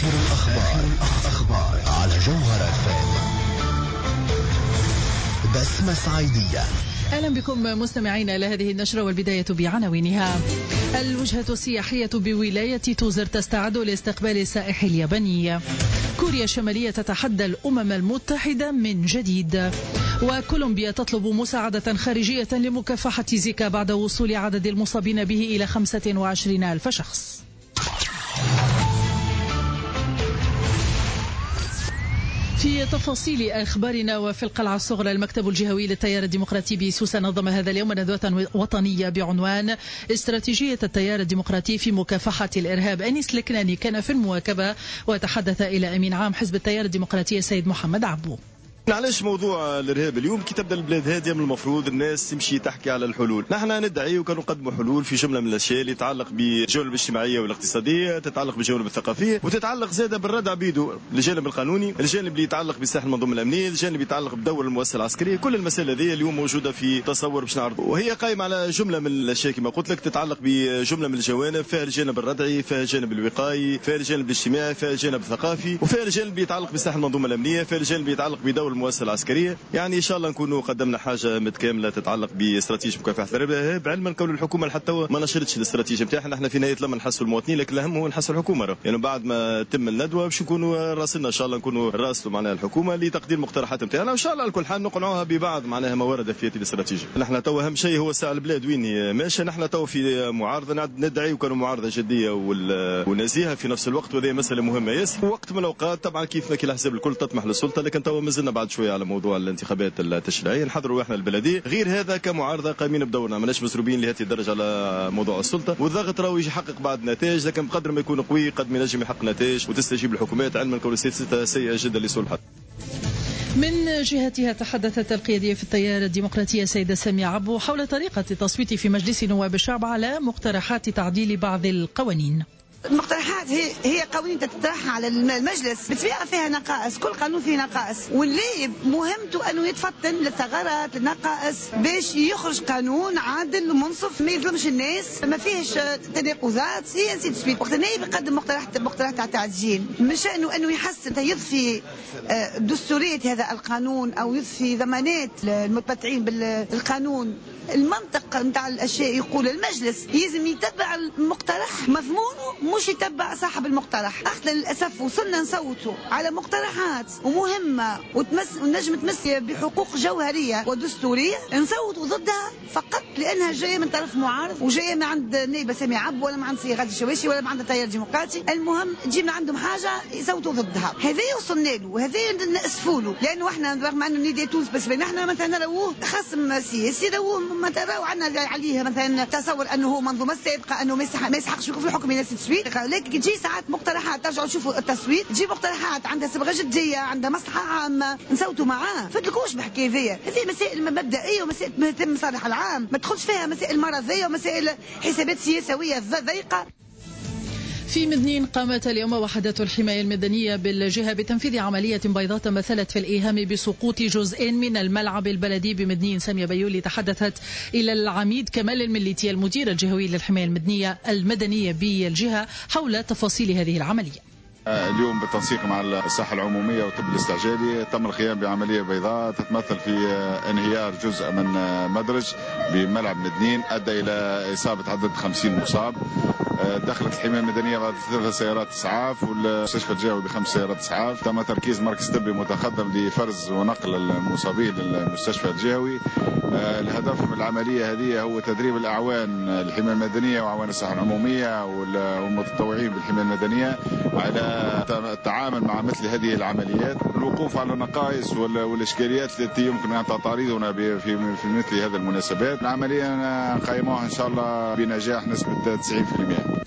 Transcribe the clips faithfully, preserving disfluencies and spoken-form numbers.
آخر الأخبار, الأخبار على جوهر اف ام. بسمة صعيدية. أهلا بكم مستمعينا إلى هذه النشرة، والبداية بعناوينها. الوجهة السياحية بولاية توزر تستعد لاستقبال السائح الياباني. كوريا الشمالية تتحدى الأمم المتحدة من جديد. وكولومبيا تطلب مساعدة خارجية لمكافحة زيكا بعد وصول عدد المصابين به إلى خمسة وعشرين ألف شخص. في تفاصيل أخبارنا، وفي القلعة الصغرى المكتب الجهوي للتيار الديمقراطي بسوسة نظم هذا اليوم ندوة وطنية بعنوان استراتيجية التيار الديمقراطي في مكافحة الإرهاب. أنيس الكناني كان في المواكبة وتحدث إلى أمين عام حزب التيار الديمقراطي السيد محمد عبو. علاش موضوع الارهاب اليوم؟ كي تبدا البلاد هاديه من المفروض الناس تمشي تحكي على الحلول. نحن ندعي وكنقدموا حلول في جمله من الاشياء اللي تتعلق بالجوانب الاجتماعيه والاقتصاديه، تتعلق بالجوانب الثقافيه، وتتعلق زاده بالردع بيدو الجانب القانوني، الجانب اللي يتعلق بسلاح المنظومه الامنيه، الجانب اللي يتعلق بدور المؤسسه العسكريه. كل المسائل هذه اليوم موجوده في تصور باش نعرضه، وهي قائمه على جمله من الاشياء كما قلت لك، تتعلق بجمله من الجوانب، فيها الجانب الردعي، فيها الجانب الوقائي، فيها الجانب الاجتماعي، فيها الجانب الثقافي، وفيها الجانب اللي يتعلق بسلاح المنظومه الامنيه، فيها الجانب اللي يتعلق بدور المؤسسه العسكريه. يعني ان شاء الله نكونوا قدمنا حاجه متكامله تتعلق باستراتيجيه مكافحه الارهاب، علما كون الحكومه حتى ما نشرتش الاستراتيجيه نتاعها. نحن في نهايه لما نحسوا المواطنين، لكن الاهم هو نحسوا الحكومه. يعني بعد ما تم الندوه باش نكونوا راسلنا ان شاء الله، نكونوا راسلوا معناها الحكومه لتقديم المقترحات نتاعنا، وان شاء الله على كل حال نقنعوها ببعض معناها ما ورد في هذه الاستراتيجيه. نحن تو اهم شيء هو ساعه البلاد وين هي ماشيه. نحن تو في معارضه ندعي، وكانوا معارضه جديه ونزيهه في نفس الوقت، وهذه مساله مهمه ياسر. وقت من الاوقات طبعا كيف ما كي الاحزاب الكل تطمح للسلطه، لكن تو مازلنا بعد شويه على موضوع الانتخابات التشريعيه، نحضروا احنا البلديه. غير هذا كمعارضه قائمين بدورنا، ماناش مسروبين لهذه الدرجه على موضوع السلطه، والضغط راهو يحقق بعض النتائج، لكن بقدر ما يكون قوي قد ما ينجم يحقق نتائج وتستجيب الحكومات، علما كون السياسه سيئه جدا لصلحها. من جهتها تحدثت القيادية في التيار الديمقراطي السيدة سامية عبو حول طريقة التصويت في مجلس نواب الشعب على مقترحات تعديل بعض القوانين. المقترحات هي هي قوانين تطرح على المجلس بطبيعه فيها نقائص، كل قانون فيه نقائص، واللي مهمته انه يتفطن للثغرات للنقائص باش يخرج قانون عادل ومنصف ما يظلمش الناس، ما فيهش تناقضات. هي نسيت سبيت وقت النائب يقدم مقترحات مقترحات تاع تعديل من شانه انه يحسن يضفي دستوريه هذا القانون او يضفي ضمانات المتبتعين بالقانون. المنطق نتاع الاشياء يقول المجلس يلزم يتبع المقترح مضمونه، مش يتبع صاحب المقترح. احنا للاسف وصلنا نصوتوا على مقترحات ومهمه وتمس ونجم تمس بحقوق جوهريه ودستوريه، نصوتوا ضدها فقط لانها جايه من طرف معارض وجايه من عند النائبه سامية عبو ولا من عند سي غادي الشواشي ولا من عند التيار الديمقراطي. المهم تجي من عندهم حاجه يصوتوا ضدها. هذا وصلنا له وهذا نأسفوا له، لانه احنا رغم انه ندي تونس بس بين احنا مثلا نروه خصم سياسي، روه مثلا راهو عندنا عليه مثلا تصور انه هو منظومه سابقه انه ما يسحقش يكون في الحكم الى ست، لكن تجي ساعات مقترحات ترجعوا تشوفوا التصويت، تجي مقترحات عندها صبغه جديه عندها مصلحه عامه نصوتوا معاه. فتلكوش بحكايه ذي، هذه مسائل مبدئيه ومسائل تهم المصالح العام، ما تدخلش فيها مسائل مرضيه ومسائل حسابات سياسويه ضيقه. في مدنين قامت اليوم وحدة الحماية المدنية بالجهة بتنفيذ عملية بيضاء تمثلت في الإيهام بسقوط جزء من الملعب البلدي بمدنين. سامية بيولي تحدثت إلى العميد كمال المليتي المدير الجهوي للحماية المدنية المدنية بالجهة حول تفاصيل هذه العملية. اليوم بالتنسيق مع الصحة العمومية والطب الاستعجالي تم القيام بعملية بيضاء تتمثل في انهيار جزء من مدرج بملعب مدنين أدى إلى إصابة عدد خمسين مصاب. دخلت الحماية المدنية بعد ثلاث سيارات إسعاف والمستشفى الجهوي بخمس سيارات إسعاف. تم تركيز مركز طبي متقدم لفرز ونقل المصابين للمستشفى الجهوي. الهدف من العملية هذه هو تدريب الأعوان الحماية المدنية وأعوان الصحة العمومية والمتطوعين بالحماية المدنية على التعامل مع مثل هذه العمليات، الوقوف على النقائص والإشكاليات التي يمكن أن تطاردنا في مثل هذه المناسبات. العملية قيموها إن شاء الله بنجاح نسبة تسعين بالمئة.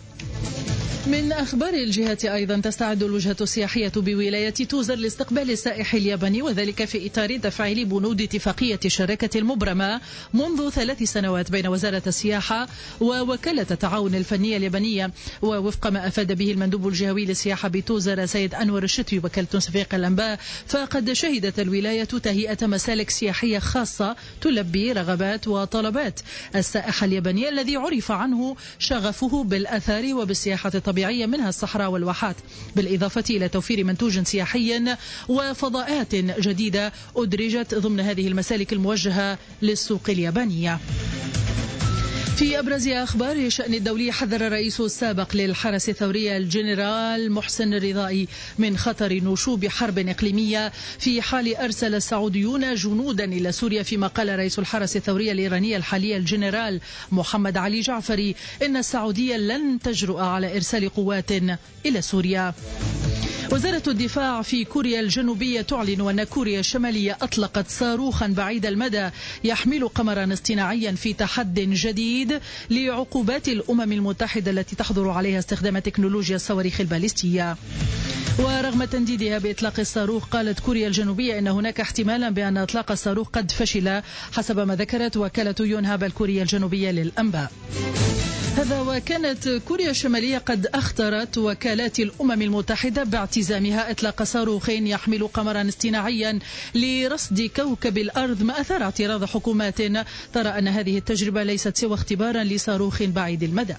من أخبار الجهة أيضا تستعد الوجهة السياحية بولاية توزر لاستقبال السائح الياباني، وذلك في إطار تفعيل بنود اتفاقية الشراكة المبرمة منذ ثلاث سنوات بين وزارة السياحة ووكالة التعاون الفنية اليابانية. ووفق ما أفاد به المندوب الجهوي للسياحة بتوزر سيد أنور الشتوي وكالة تنسيق الأنباء، فقد شهدت الولاية تهيئة مسالك سياحية خاصة تلبي رغبات وطلبات السائح الياباني الذي عرف عنه شغفه بالأثار وبالسياحة الثروات الطبيعية منها الصحراء والواحات، بالإضافة إلى توفير منتوج سياحي وفضاءات جديدة أدرجت ضمن هذه المسالك الموجهة للسوق اليابانية. في أبرز أخبار الشأن الدولي، حذر الرئيس السابق للحرس الثوري الجنرال محسن الرضائي من خطر نشوب حرب إقليمية في حال أرسل السعوديون جنودا إلى سوريا، فيما قال رئيس الحرس الثوري الإيراني الحالي الجنرال محمد علي جعفري إن السعودية لن تجرؤ على إرسال قوات إلى سوريا. وزارة الدفاع في كوريا الجنوبية تعلن أن كوريا الشمالية أطلقت صاروخا بعيد المدى يحمل قمرا اصطناعيا في تحد جديد لعقوبات الأمم المتحدة التي تحظر عليها استخدام تكنولوجيا الصواريخ الباليستية. ورغم تنديدها بإطلاق الصاروخ، قالت كوريا الجنوبية أن هناك احتمالا بأن إطلاق الصاروخ قد فشل، حسب ما ذكرت وكالة يونهاب الكورية الجنوبية للأنباء. هذا وكانت كوريا الشمالية قد أخطرت وكالات الأمم المتحدة باعتزامها إطلاق صاروخ يحمل قمرا اصطناعيا لرصد كوكب الأرض، ما أثار اعتراض حكومات ترى أن هذه التجربة ليست سوى اختبارا لصاروخ بعيد المدى.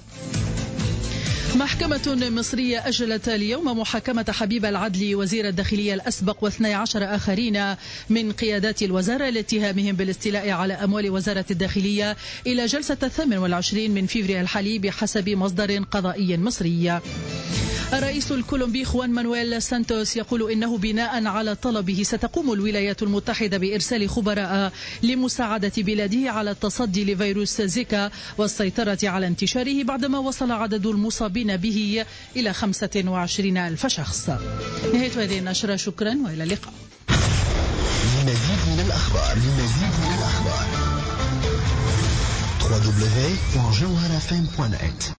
محكمة مصرية أجلت اليوم محاكمة حبيب العدلي وزير الداخلية الأسبق واثني عشر آخرين من قيادات الوزارة لاتهامهم بالاستيلاء على أموال وزارة الداخلية إلى جلسة الثامن والعشرين من فبراير الحالي بحسب مصدر قضائي مصري. الرئيس الكولومبي خوان مانويل سانتوس يقول إنه بناء على طلبه ستقوم الولايات المتحدة بإرسال خبراء لمساعدة بلاده على التصدي لفيروس زيكا والسيطرة على انتشاره، بعدما وصل عدد المصابين به إلى خمسة وعشرين ألف شخص. نهاية هذه النشرة، شكرا وإلى اللقاء. لمزيد من الأخبار لمزيد من الأخبار دبليو دبليو دبليو دوت جوهرة إف إم دوت نت